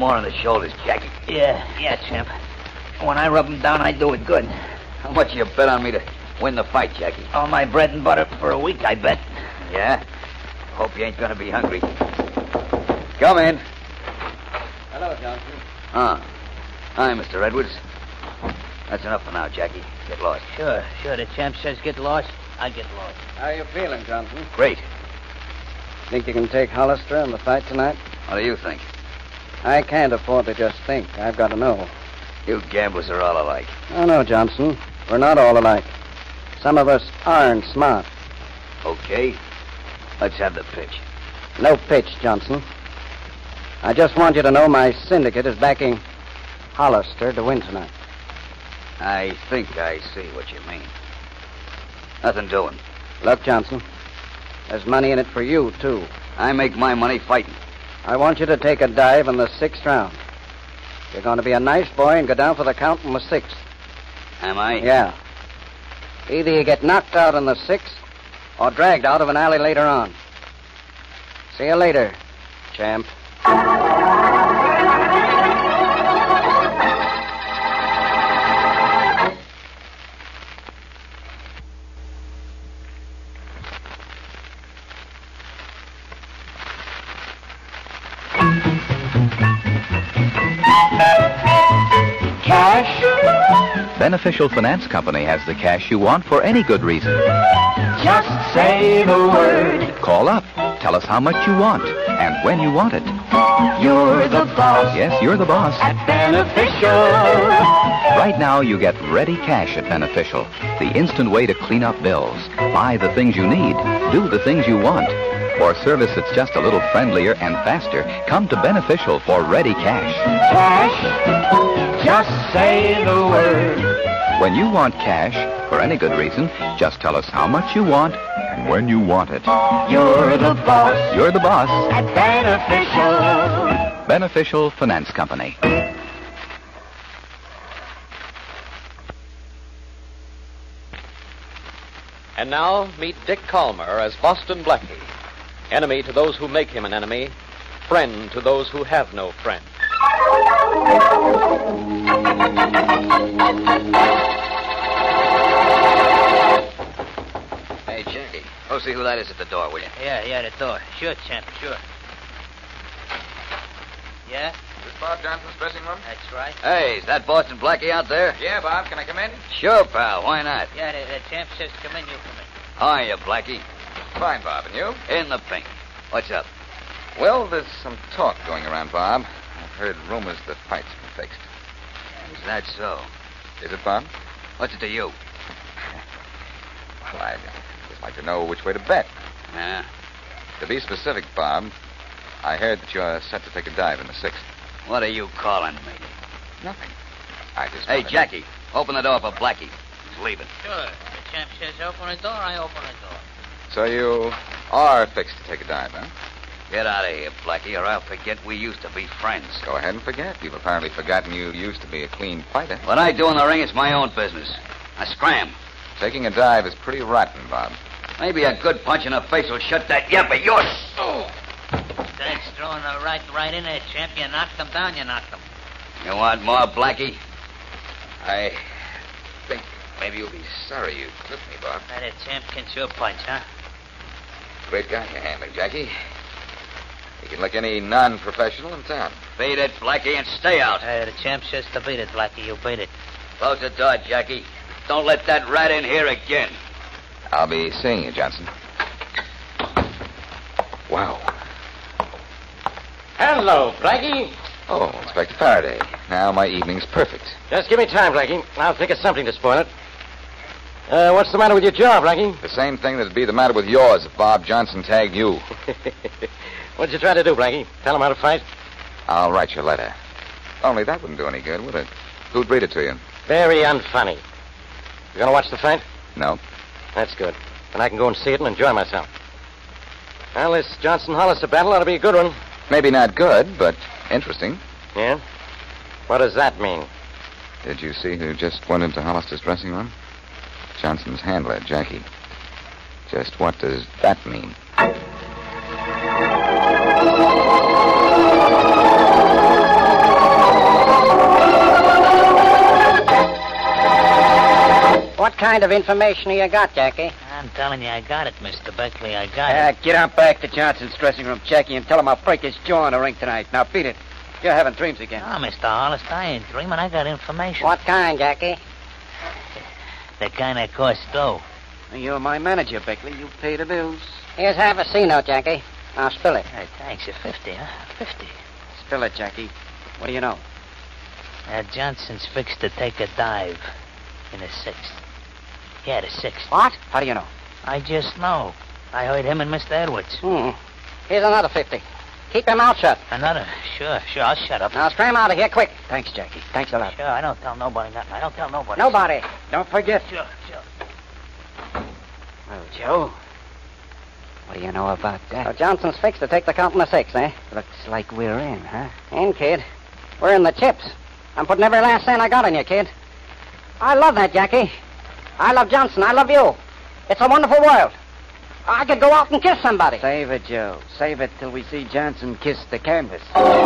more on the shoulders, Jackie. Yeah, champ. When I rub him down, I do it good. How much you bet on me to win the fight, Jackie? All my bread and butter for a week, I bet. Yeah? Hope you ain't gonna be hungry. Come in. Hello, Johnson. Hi, Mr. Edwards. That's enough for now, Jackie. Get lost. Sure. The champ says get lost, I get lost. How are you feeling, Johnson? Great. Think you can take Hollister in the fight tonight? What do you think? I can't afford to just think. I've got to know. You gamblers are all alike. Oh, no, Johnson. We're not all alike. Some of us aren't smart. Okay. Let's have the pitch. No pitch, Johnson. I just want you to know my syndicate is backing Hollister to win tonight. I think I see what you mean. Nothing doing. Look, Johnson, there's money in it for you, too. I make my money fighting. I want you to take a dive in the 6th round. You're going to be a nice boy and go down for the count in the 6th. Am I? Yeah. Either you get knocked out in the 6th or dragged out of an alley later on. See you later, champ. Beneficial Finance Company has the cash you want for any good reason. Just say the word. Call up. Tell us how much you want and when you want it. You're the boss. Yes, you're the boss. At Beneficial. Right now, you get ready cash at Beneficial. The instant way to clean up bills. Buy the things you need. Do the things you want. For service that's just a little friendlier and faster, come to Beneficial for ready cash. Cash. Just say the word. When you want cash, for any good reason, just tell us how much you want and when you want it. You're the boss. You're the boss. At Beneficial. Beneficial Finance Company. And now, meet Dick Calmer as Boston Blackie. Enemy to those who make him an enemy. Friend to those who have no friend. Hey, Jackie, go see who that is at the door, will you? Yeah, the door. Sure, champ, sure. Yeah, Is this Bob Johnson's dressing room? that's right. Hey, is that Boston Blackie out there? Yeah, Bob. Can I come in? Sure, pal. Why not? Yeah, the champ says come in, you come in. How are you, Blackie? Fine, Bob. And you? In the pink. What's up? Well, there's some talk going around, Bob. I've heard rumors the fight's been fixed. Is that so? Is it, Bob? What's it to you? Well, I'd just like to know which way to bet. Yeah? To be specific, Bob, I heard that you're set to take a dive in the 6th. What are you calling me? Nothing. I just Hey, wanted to- Jackie, open the door for Blackie. He's leaving. Sure. The champ says open the door, I open the door. So you are fixed to take a dive, huh? Get out of here, Blackie, or I'll forget we used to be friends. Go ahead and forget. You've apparently forgotten you used to be a clean fighter. What I do in the ring is my own business. I scram. Taking a dive is pretty rotten, Bob. Maybe a good punch in the face will shut that yap of yours. Oh. That's throwing a right in there, champ. You knocked him down, you knocked him. You want more, Blackie? I think maybe you'll be sorry you clipped me, Bob. That champ can sure punch, huh? Great guy you're handling, Jackie. You can lick any non-professional in town. Beat it, Blackie, and stay out. The champ says to beat it, Blackie. You beat it. Close the door, Jackie. Don't let that rat in here again. I'll be seeing you, Johnson. Wow. Hello, Blackie. Oh, Inspector Faraday. Now my evening's perfect. Just give me time, Blackie. I'll think of something to spoil it. What's the matter with your jaw, Blackie? The same thing that'd be the matter with yours if Bob Johnson tagged you. What'd you try to do, Blackie? Tell him how to fight? I'll write your letter. Only that wouldn't do any good, would it? Who'd read it to you? Very unfunny. You gonna watch the fight? No. That's good. Then I can go and see it and enjoy myself. Well, this Johnson-Hollister battle ought to be a good one. Maybe not good, but interesting. Yeah? What does that mean? Did you see who just went into Hollister's dressing room? Johnson's handler, Jackie. Just what does that mean? kind of information have you got, Jackie? I'm telling you, I got it, Mr. Beckley. I got it. Get on back to Johnson's dressing room, Jackie, and tell him I'll break his jaw in the ring tonight. Now, beat it. You're having dreams again. Oh, Mr. Hollister, I ain't dreaming. I got information. What kind, Jackie? The kind that costs dough. You're my manager, Beckley. You pay the bills. Here's half a C-note, Jackie. Now spill it. Hey, thanks. A 50, huh? 50. Spill it, Jackie. What do you know? Johnson's fixed to take a dive in the sixth. Yeah, the sixth. What? How do you know? I just know. I heard him and Mr. Edwards. Here's another 50. Keep your mouth shut. Another? Sure. I'll shut up. Now scram out of here quick. Thanks, Jackie. Thanks a lot. Sure, I don't tell nobody nothing. I don't tell nobody. Nobody. Don't forget. Sure. Well, Joe, what do you know about that? So Johnson's fixed to take the count in the sixth, eh? Looks like we're in, huh? In, kid. We're in the chips. I'm putting every last cent I got in you, kid. I love that, Jackie. I love Johnson. I love you. It's a wonderful world. I could go out and kiss somebody. Save it, Joe. Save it till we see Johnson kiss the canvas.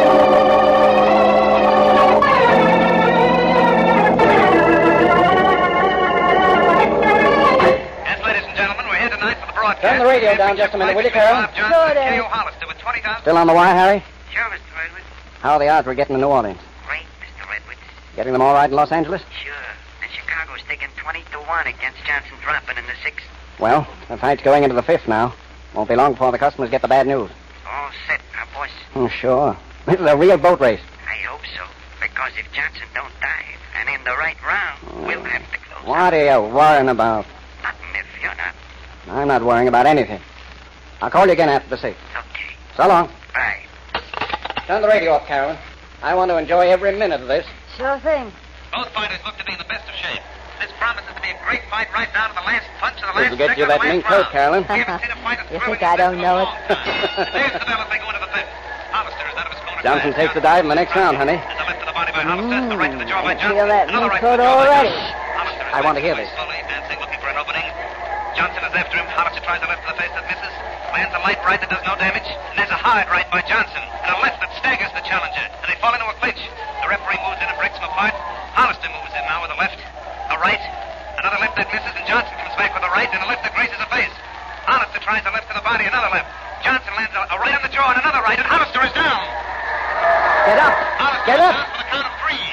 Turn the radio down just a minute, will you, Carol? Sure, Dad. Still on the wire, Harry? Sure, Mr. Edwards. How are the odds we're getting to New Orleans? Great, Mr. Edwards. Getting them all right in Los Angeles? Sure. And Chicago's taking 20-1 against Johnson dropping in the sixth. Well, the fight's going into the fifth now. Won't be long before the customers get the bad news. All set, huh, boss? Sure. This is a real boat race. I hope so. Because if Johnson don't dive and in the right round, we'll have to close. What are you worrying about? Nothing if you're not. I'm not worrying about anything. I'll call you again after the sixth. Okay. So long. Bye. Turn the radio off, Carolyn. I want to enjoy every minute of this. Sure thing. Both fighters look to be in the best of shape. This promises to be a great fight right down to the last punch of the last Didn't get you second that of the mink last coat, Carolyn. round. You think I don't know it? There's the bell as they go into the fifth. Hollister is out of his corner. Johnson takes the dive in the next round, honey. There's a left to the body by Hollister, the right to the jaw by I Johnson. feel that Another mink right to coat the jaw by already. Johnson. Hollister is I want to hear making this. his way slowly, advancing, looking for an opening. Johnson is after him. Hollister tries a left to the face that misses. Lands a light right that does no damage. And there's a hard right by Johnson. And a left that staggers the challenger. And they fall into a clinch. The referee moves in and breaks them apart. Hollister moves in now with a left. A right. Another left that misses, and Johnson comes back with a right and a left that grazes the face. Hollister tries a left to the body, another left. Johnson lands a right on the jaw and another right, and Hollister is down. Get up. Hollister Get is up. down for the count of 3,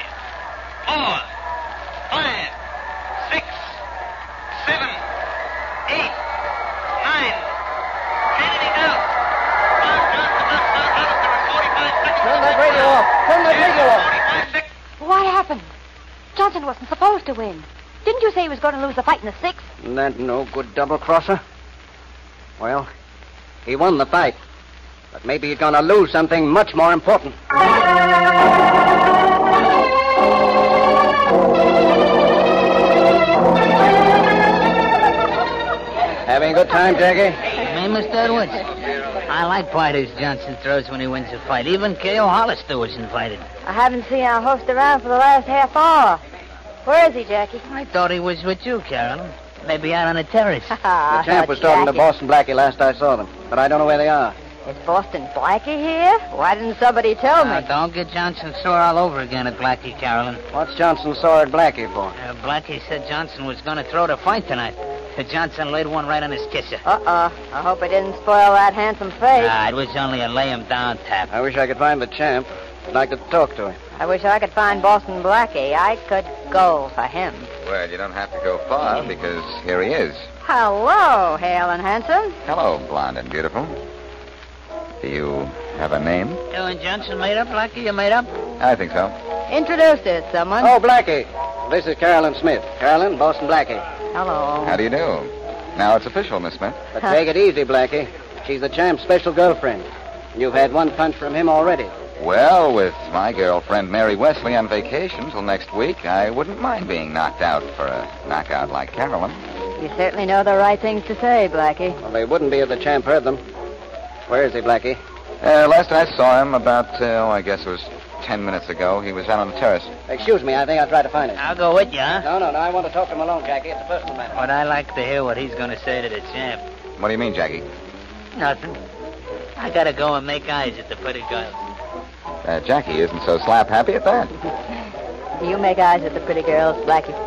4, 5, 6, 7, 8, 9, 10, and he's out. Johnson knocks out Hollister in 45 seconds. Turn that radio off. Turn that radio off. 45 seconds. What happened? Johnson wasn't supposed to win. Didn't you say he was going to lose the fight in the sixth? That no good double-crosser? Well, he won the fight. But maybe he's going to lose something much more important. Having a good time, Jackie? Me, Mr. Edwards? I like fighters Johnson throws when he wins a fight. Even K.O. Hollister was invited. I haven't seen our host around for the last half hour. Where is he, Jackie? I thought he was with you, Carolyn. Maybe out on the terrace. The champ was talking to Boston Blackie last I saw them, but I don't know where they are. Is Boston Blackie here? Why didn't somebody tell me? Now, don't get Johnson sore all over again at Blackie, Carolyn. What's Johnson sore at Blackie for? Blackie said Johnson was going to throw the fight tonight. Johnson laid one right on his kisser. I hope it didn't spoil that handsome face. It was only a lay-him-down tap. I wish I could find the champ. I'd like to talk to him. I wish I could find Boston Blackie. I could go for him. Well, you don't have to go far because here he is. Hello, hale and handsome. Hello, blonde and beautiful. Do you have a name? You and Johnson made up, Blackie? You made up? I think so. Introduce us, someone. Oh, Blackie. This is Carolyn Smith. Carolyn, Boston Blackie. Hello. How do you do? Now it's official, Miss Smith. But take it easy, Blackie. She's the champ's special girlfriend. You've had one punch from him already. Well, with my girlfriend Mary Wesley on vacation till next week, I wouldn't mind being knocked out for a knockout like Carolyn. You certainly know the right things to say, Blackie. Well, they wouldn't be if the champ heard them. Where is he, Blackie? Last I saw him about, I guess it was 10 minutes ago. He was out on the terrace. Excuse me, I think I'll try to find him. I'll go with you, huh? No, I want to talk to him alone, Jackie. It's a personal matter. But I like to hear what he's going to say to the champ. What do you mean, Jackie? Nothing. I got to go and make eyes at the pretty girl. Jackie isn't so slap happy at that. You make eyes at the pretty girls, Blackie.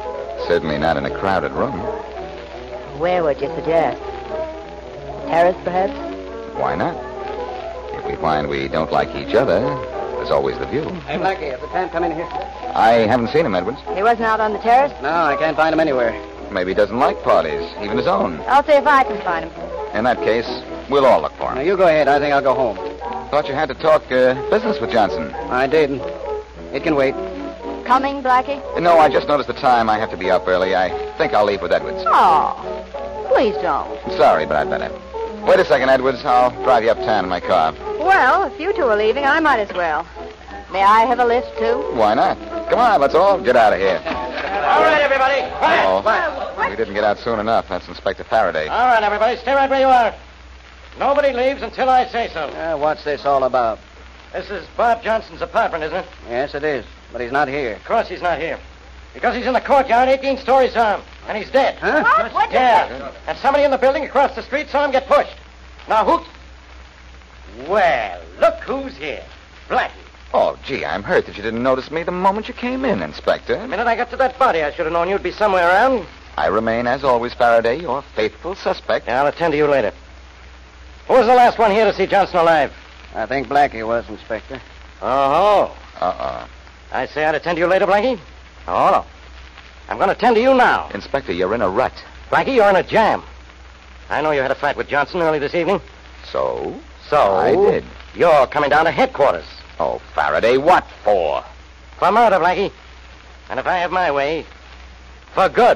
Certainly not in a crowded room. Where would you suggest? Terrace, perhaps? Why not? If we find we don't like each other, there's always the view. Hey, Blackie, has the tramp come in here? I haven't seen him, Edwards. He wasn't out on the terrace? No, I can't find him anywhere. Maybe he doesn't like parties, even his own. I'll see if I can find him. In that case, we'll all look for him. Now, you go ahead. I think I'll go home. Thought you had to talk business with Johnson. I did. It can wait. Coming, Blackie? No, I just noticed the time. I have to be up early. I think I'll leave with Edwards. Oh, please don't. Sorry, but I'd better. Wait a second, Edwards. I'll drive you uptown in my car. Well, if you two are leaving, I might as well. May I have a lift, too? Why not? Come on, let's all get out of here. All right, everybody. Oh, we didn't get out soon enough. That's Inspector Faraday. All right, everybody. Stay right where you are. Nobody leaves until I say so. What's this all about? This is Bob Johnson's apartment, isn't it? Yes, it is. But he's not here. Of course he's not here. Because he's in the courtyard 18 stories on, and he's dead. Huh? What? Yeah. And somebody in the building across the street saw him get pushed. Now, who... Well, look who's here. Blackie. Oh, gee, I'm hurt that you didn't notice me the moment you came in, Inspector. The minute I got to that body, I should have known you'd be somewhere around. I remain, as always, Faraday, your faithful suspect. Yeah, I'll attend to you later. Who was the last one here to see Johnson alive? I think Blackie was, Inspector. Oh. Uh-uh. I say I'd attend to you later, Blackie? Oh, no. I'm going to attend to you now. Inspector, you're in a rut. Blackie, you're in a jam. I know you had a fight with Johnson early this evening. So? So? I did. You're coming down to headquarters. Oh, Faraday, what for? For murder, Blackie. And if I have my way, for good.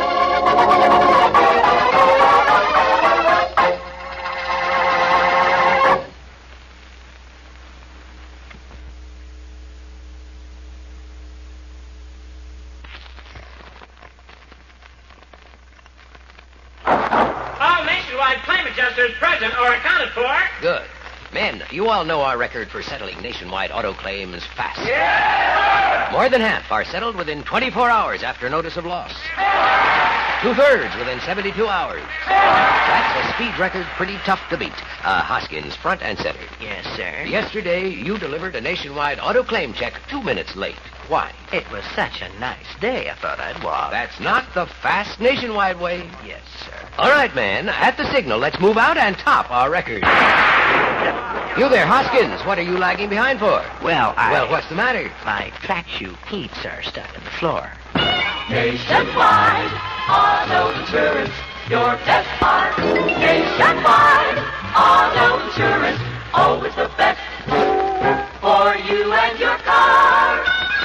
All nationwide claim adjusters present or accounted for. Good. Men, you all know our record for settling nationwide auto claims fast. Yeah! More than half are settled within 24 hours after notice of loss. 2/3 within 72 hours. That's a speed record pretty tough to beat. Hoskins, front and center. Yes, sir. Yesterday, you delivered a nationwide auto claim check 2 minutes late. Why? It was such a nice day, I thought I'd walk. That's not the fast nationwide way. Yes, sir. All right, man. At the signal, let's move out and top our record. You there, Hoskins. What are you lagging behind for? Well, Well, what's the matter? My tracksuit cleats are stuck in the floor. Nationwide Auto Insurance, your best part. Nationwide Auto Insurance, always the best for you and your car.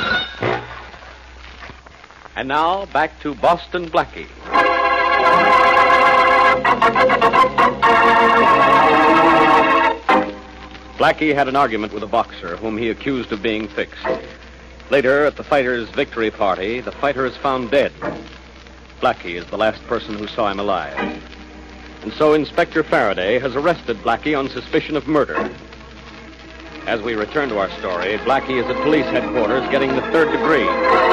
And now, back to Boston Blackie. Blackie had an argument with a boxer whom he accused of being fixed. Later, at the fighter's victory party, the fighter is found dead. Blackie is the last person who saw him alive. And so Inspector Faraday has arrested Blackie on suspicion of murder. As we return to our story, Blackie is at police headquarters getting the 3rd degree.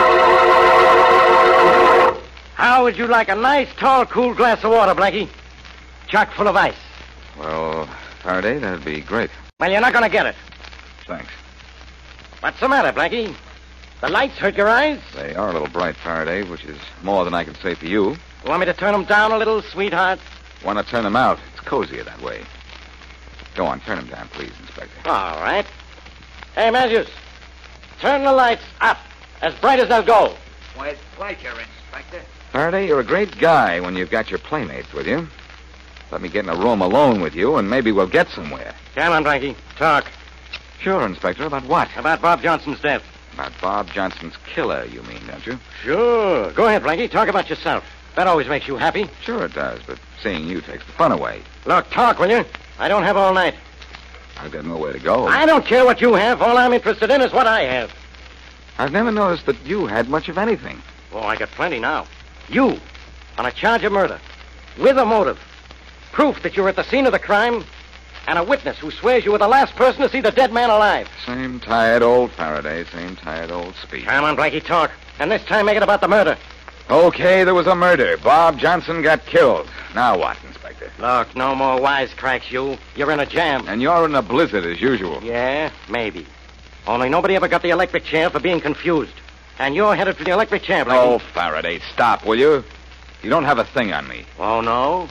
How would you like a nice, tall, cool glass of water, Blackie? Chock full of ice. Well, Faraday, that'd be great. Well, you're not going to get it. Thanks. What's the matter, Blackie? The lights hurt your eyes? They are a little bright, Faraday, which is more than I can say for you. You want me to turn them down a little, sweetheart? Want to turn them out? It's cozier that way. Go on, turn them down, please, Inspector. All right. Hey, Matthews, turn the lights up, as bright as they'll go. With pleasure, Inspector. Faraday, you're a great guy when you've got your playmates with you. Let me get in a room alone with you, and maybe we'll get somewhere. Come on, Blackie. Talk. Sure, Inspector. About what? About Bob Johnson's death. About Bob Johnson's killer, you mean, don't you? Sure. Go ahead, Blackie. Talk about yourself. That always makes you happy. Sure it does, but seeing you takes the fun away. Look, talk, will you? I don't have all night. I've got nowhere to go. I don't care what you have. All I'm interested in is what I have. I've never noticed that you had much of anything. Oh, I got plenty now. You, on a charge of murder, with a motive, proof that you were at the scene of the crime, and a witness who swears you were the last person to see the dead man alive. Same tired old Faraday, same tired old speech. Come on, Blackie, talk. And this time make it about the murder. Okay, there was a murder. Bob Johnson got killed. Now what, Inspector? Look, no more wisecracks, you. You're in a jam. And you're in a blizzard as usual. Yeah, maybe. Only nobody ever got the electric chair for being confused. And you're headed for the electric chair, Oh, Blackie. Faraday, stop, will you? You don't have a thing on me. Oh, no?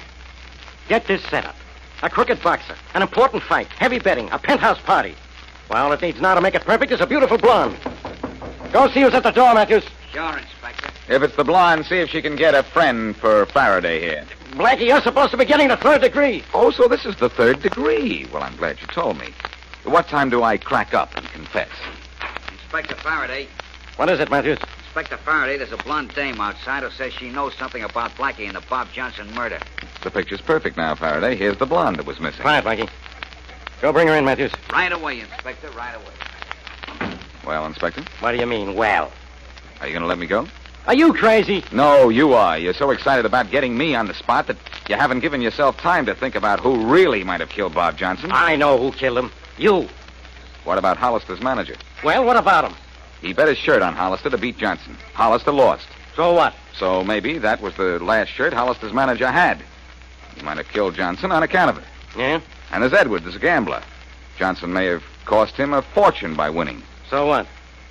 Get this set up. A crooked boxer, an important fight, heavy betting, a penthouse party. Well, all it needs now to make it perfect is a beautiful blonde. Go see who's at the door, Matthews. Sure, Inspector. If it's the blonde, see if she can get a friend for Faraday here. Blackie, you're supposed to be getting the 3rd degree. Oh, so this is the 3rd degree. Well, I'm glad you told me. What time do I crack up and confess? Inspector Faraday. What is it, Matthews? Inspector Faraday, there's a blonde dame outside who says she knows something about Blackie and the Bob Johnson murder. The picture's perfect now, Faraday. Here's the blonde that was missing. Quiet, Blackie. Go bring her in, Matthews. Right away, Inspector, right away. Well, Inspector? What do you mean, well? Are you going to let me go? Are you crazy? No, you are. You're so excited about getting me on the spot that you haven't given yourself time to think about who really might have killed Bob Johnson. I know who killed him. You. What about Hollister's manager? Well, what about him? He bet his shirt on Hollister to beat Johnson. Hollister lost. So what? So maybe that was the last shirt Hollister's manager had. He might have killed Johnson on account of it. Yeah? And there's Edwards, as a gambler. Johnson may have cost him a fortune by winning. So what?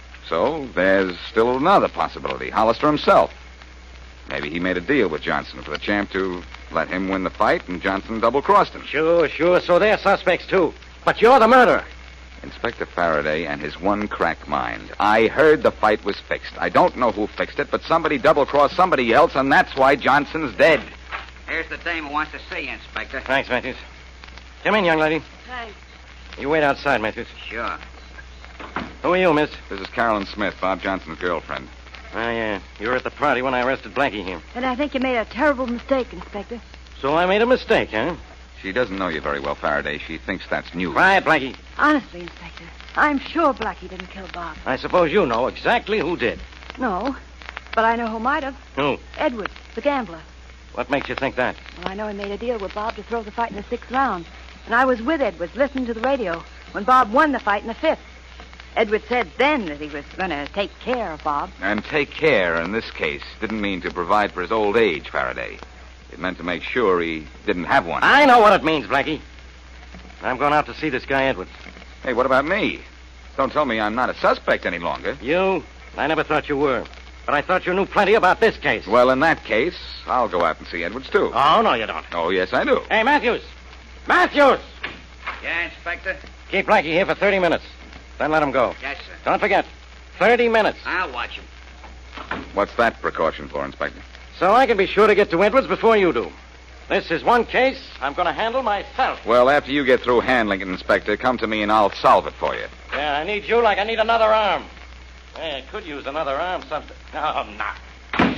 So there's still another possibility. Hollister himself. Maybe he made a deal with Johnson for the champ to let him win the fight, and Johnson double-crossed him. Sure. So they're suspects, too. But you're the murderer. Inspector Faraday and his one crack mind. I heard the fight was fixed. I don't know who fixed it, but somebody double-crossed somebody else, and that's why Johnson's dead. Here's the dame who wants to see you, Inspector. Thanks, Matthews. Come in, young lady. Thanks. You wait outside, Matthews. Sure. Who are you, miss? This is Carolyn Smith, Bob Johnson's girlfriend. You were at the party when I arrested Blackie here. And I think you made a terrible mistake, Inspector. So I made a mistake, huh? She doesn't know you very well, Faraday. She thinks that's new. Right, Blackie. Honestly, Inspector, I'm sure Blackie didn't kill Bob. I suppose you know exactly who did. No, but I know who might have. Who? Edwards, the gambler. What makes you think that? Well, I know he made a deal with Bob to throw the fight in the 6th round. And I was with Edwards listening to the radio when Bob won the fight in the 5th. Edwards said then that he was going to take care of Bob. And take care, in this case, didn't mean to provide for his old age, Faraday. It meant to make sure he didn't have one. I know what it means, Blackie. I'm going out to see this guy Edwards. Hey, what about me? Don't tell me I'm not a suspect any longer. You? I never thought you were. But I thought you knew plenty about this case. Well, in that case, I'll go out and see Edwards, too. Oh, no, you don't. Oh, yes, I do. Hey, Matthews! Matthews! Yeah, Inspector? Keep Blackie here for 30 minutes. Then let him go. Yes, sir. Don't forget, 30 minutes. I'll watch him. What's that precaution for, Inspector? So I can be sure to get to Edwards before you do. This is one case I'm going to handle myself. Well, after you get through handling it, Inspector, come to me and I'll solve it for you. Yeah, I need you like I need another arm. Hey, I could use another arm something. No, not.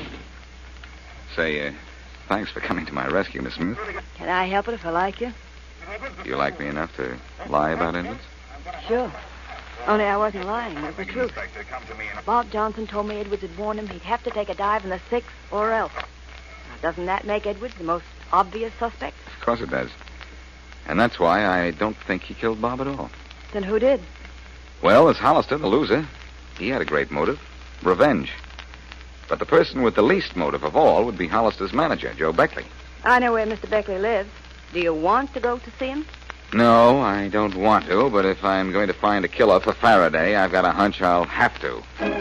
Say, thanks for coming to my rescue, Miss Smith. Can I help it if I like you? Do you like me enough to lie about Edwards? Sure. Only I wasn't lying. It was the truth. Bob Johnson told me Edwards had warned him he'd have to take a dive in the 6th or else. Now, doesn't that make Edwards the most obvious suspect? Of course it does. And that's why I don't think he killed Bob at all. Then who did? Well, there's Hollister, the loser. He had a great motive. Revenge. But the person with the least motive of all would be Hollister's manager, Joe Beckley. I know where Mr. Beckley lives. Do you want to go to see him? No, I don't want to, but if I'm going to find a killer for Faraday, I've got a hunch I'll have to.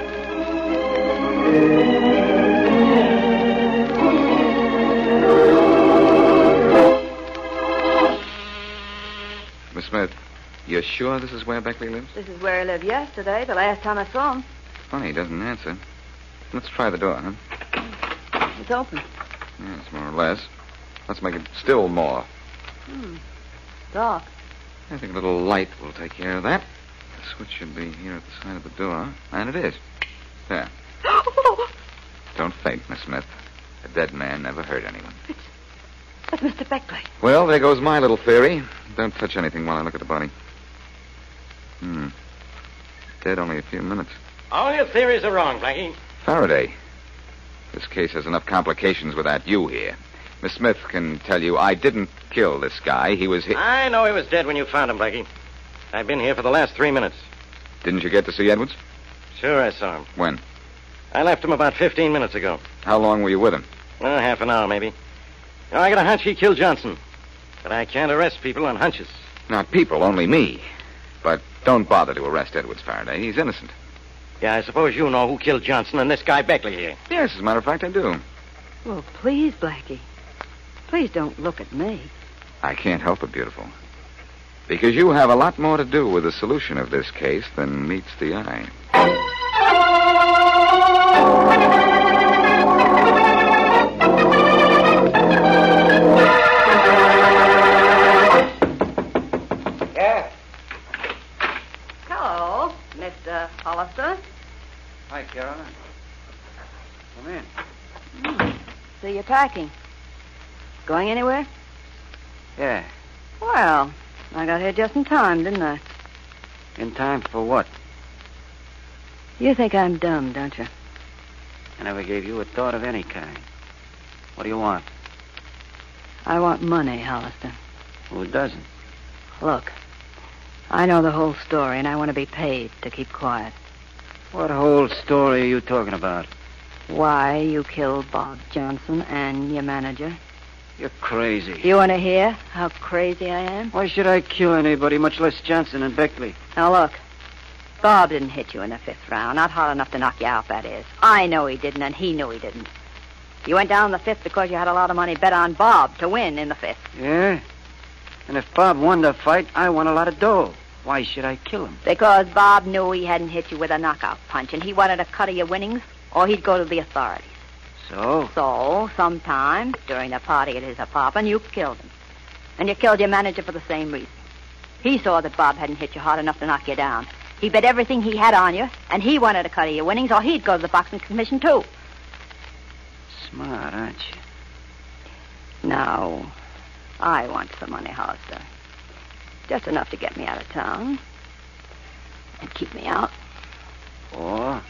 Miss Smith, you're sure this is where Beckley lives? This is where he lived yesterday, the last time I saw him. Funny, he doesn't answer. Let's try the door, huh? It's open. Yes, more or less. Let's make it still more. Dark. I think a little light will take care of that. The switch should be here at the side of the door. And it is. There. Don't faint, Miss Smith. A dead man never hurt anyone. It's Mr. Beckley. Well, there goes my little theory. Don't touch anything while I look at the body. Dead only a few minutes. All your theories are wrong, Blackie. Faraday. This case has enough complications without you here. Miss Smith can tell you I didn't kill this guy. He was hit. I know he was dead when you found him, Blackie. I've been here for the last 3 minutes. Didn't you get to see Edwards? Sure, I saw him. When? I left him about 15 minutes ago. How long were you with him? Half an hour, maybe. I got a hunch he killed Johnson. But I can't arrest people on hunches. Not people, only me. But don't bother to arrest Edwards, Faraday. He's innocent. Yeah, I suppose you know who killed Johnson and this guy Beckley here. Yes, as a matter of fact, I do. Well, please, Blackie. Please don't look at me. I can't help it, beautiful. Because you have a lot more to do with the solution of this case than meets the eye. Yeah. Hello, Mr. Hollister. Hi, Caroline. Come in. So you're packing. Going anywhere? Yeah. Well, I got here just in time, didn't I? In time for what? You think I'm dumb, don't you? I never gave you a thought of any kind. What do you want? I want money, Hollister. Who doesn't? Look, I know the whole story, and I want to be paid to keep quiet. What whole story are you talking about? Why you killed Bob Johnson and your manager. You're crazy. You want to hear how crazy I am? Why should I kill anybody, much less Johnson and Beckley? Now, look. Bob didn't hit you in the 5th round. Not hard enough to knock you out, that is. I know he didn't, and he knew he didn't. You went down in the 5th because you had a lot of money bet on Bob to win in the 5th. Yeah? And if Bob won the fight, I won a lot of dough. Why should I kill him? Because Bob knew he hadn't hit you with a knockout punch, and he wanted a cut of your winnings, or he'd go to the authorities. So? So, sometime during the party at his apartment, you killed him. And you killed your manager for the same reason. He saw that Bob hadn't hit you hard enough to knock you down. He bet everything he had on you, and he wanted a cut of your winnings, or he'd go to the boxing commission, too. Smart, aren't you? Now, I want some money, Hollister. Just enough to get me out of town. And keep me out. Or,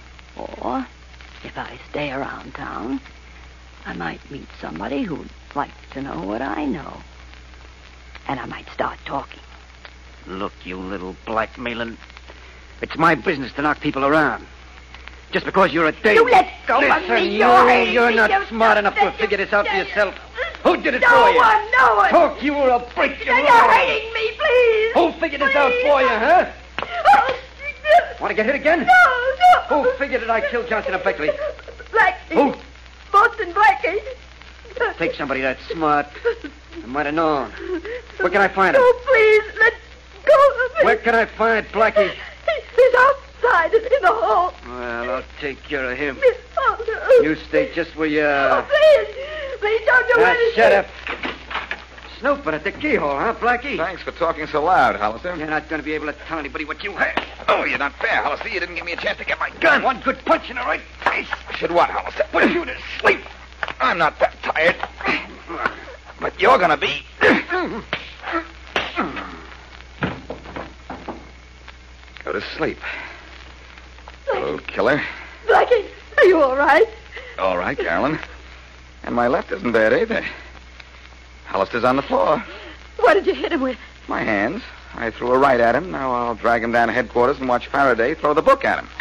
if I stay around town, I might meet somebody who'd like to know what I know. And I might start talking. look, you little blackmailing. It's my business to knock people around. Just because you're a dame. You let go of me. You're not smart enough to figure this out for yourself. Who did it for you? No one. Talk, you or I'll break your You're arm. hurting me, please. Who figured this out for you, huh? Oh, Want to get hit again? No. Who figured that I killed Johnson and Beckley? Blackie. Who? Boston Blackie. Take somebody that smart. I might have known. Where can I find him? Oh, please, let go of me. Where can I find Blackie? He's outside in the hall. Well, I'll take care of him. Oh, no. You stay just where you are. Oh, please don't do anything. Shut up. Snooping at the keyhole, huh, Blackie? Thanks for talking so loud, Hollister. You're not going to be able to tell anybody what you had. Oh, you're not fair, Hollister. You didn't give me a chance to get my gun. One good punch in the right face. Should what, Hollister? Put you to sleep. I'm not that tired. But you're gonna be. Go to sleep. Little killer. Blackie, are you all right? All right, Carolyn. And my left isn't bad either. Hollister's on the floor. What did you hit him with? My hands. I threw a right at him. Now I'll drag him down to headquarters and watch Faraday throw the book at him.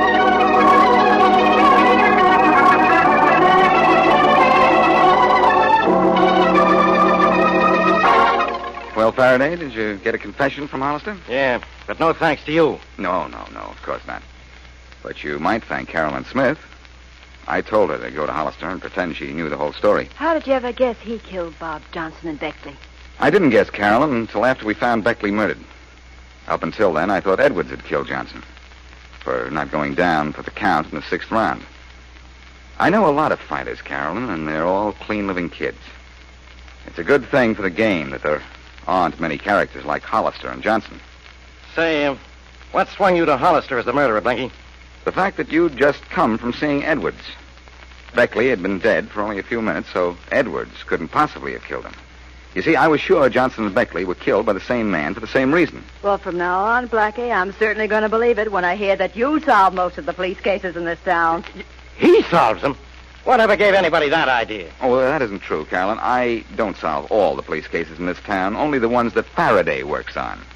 Well, Faraday, did you get a confession from Hollister? Yeah, but no thanks to you. No, of course not. But you might thank Carolyn Smith. I told her to go to Hollister and pretend she knew the whole story. How did you ever guess he killed Bob Johnson and Beckley? I didn't guess Carolyn until after we found Beckley murdered. Up until then, I thought Edwards had killed Johnson for not going down for the count in the 6th round. I know a lot of fighters, Carolyn, and they're all clean-living kids. It's a good thing for the game that there aren't many characters like Hollister and Johnson. Say, what swung you to Hollister as the murderer, Blanky? The fact that you'd just come from seeing Edwards. Beckley had been dead for only a few minutes, so Edwards couldn't possibly have killed him. You see, I was sure Johnson and Beckley were killed by the same man for the same reason. Well, from now on, Blackie, I'm certainly going to believe it when I hear that you solve most of the police cases in this town. He solves them? Whatever gave anybody that idea? Oh, well, that isn't true, Carolyn. I don't solve all the police cases in this town, only the ones that Faraday works on.